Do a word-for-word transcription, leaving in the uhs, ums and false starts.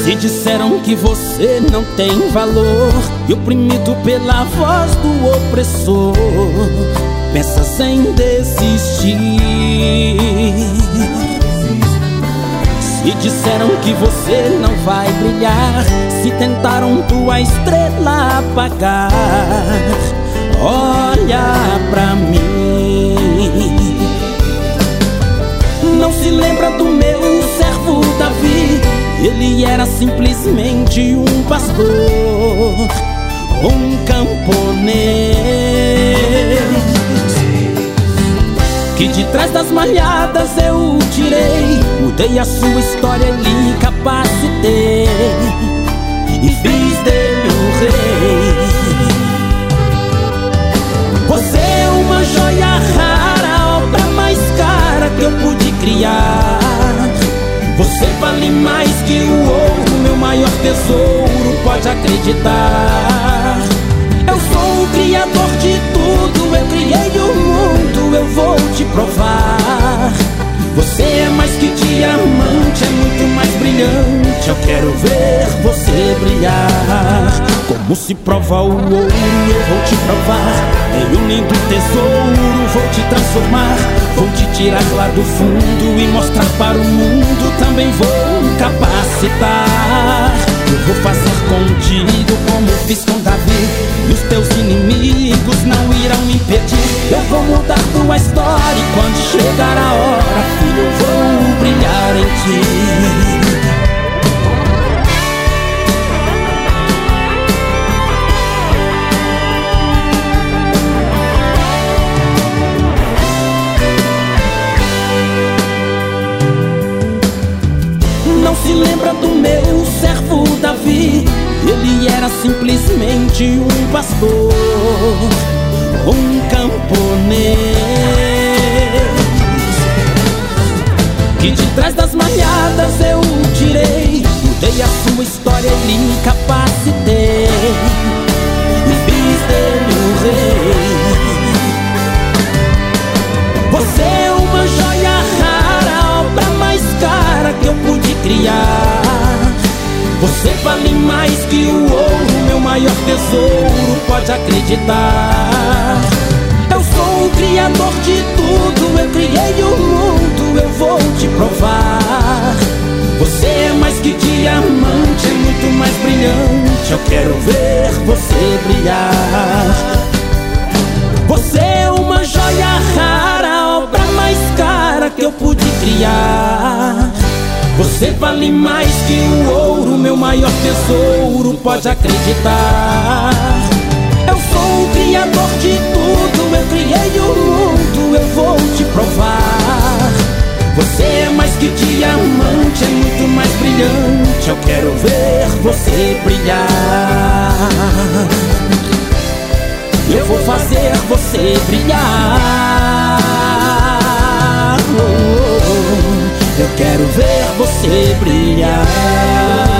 Se disseram que você não tem valor e oprimido pela voz do opressor, pensas em desistir. Se disseram que você não vai brilhar, se tentaram tua estrela apagar, olha pra mim. Não se lembra do meu servo Davi? Ele era simplesmente um pastor, um camponês, que de trás das malhadas eu o tirei, mudei a sua história e lhe capacitei e fiz dele um rei. Você é uma joia rara, a obra mais cara que eu pude criar. Você vale mais que o ouro, meu maior tesouro, pode acreditar. Eu sou o criador de tudo, eu criei o mundo, eu vou te provar. Você é mais que diamante, é muito mais brilhante, eu quero ver você brilhar. Como se prova o ouro, eu vou te provar. Em um lindo tesouro vou te transformar. Vou te tirar lá do fundo e mostrar para o mundo. Também vou capacitar. Eu vou fazer contigo como fiz com Davi, e os teus inimigos não irão impedir. Eu vou mudar tua história e quando chegar a hora, filho, eu vou brilhar em ti. Não se lembra do meu servo Davi? Ele era simplesmente um pastor, um camponês, que de trás das malhadas eu o tirei, mudei a sua história e lhe capacitei e fiz dele um rei. Você é uma joia rara, a obra mais cara que eu pude criar. Você vale mais que o ouro, meu maior tesouro, pode acreditar. Eu sou o criador de tudo, eu criei o mundo, eu vou te provar. Você é mais que diamante, é muito mais brilhante, eu quero ver você brilhar. Você é uma joia rara, a obra mais cara que eu pude criar. Você vale mais que o ouro, meu maior tesouro, pode acreditar. Eu sou o criador de tudo, eu criei o mundo, eu vou te provar. Você é mais que diamante, é muito mais brilhante, eu quero ver você brilhar. Eu vou fazer você brilhar. Eu quero ver você brilhar.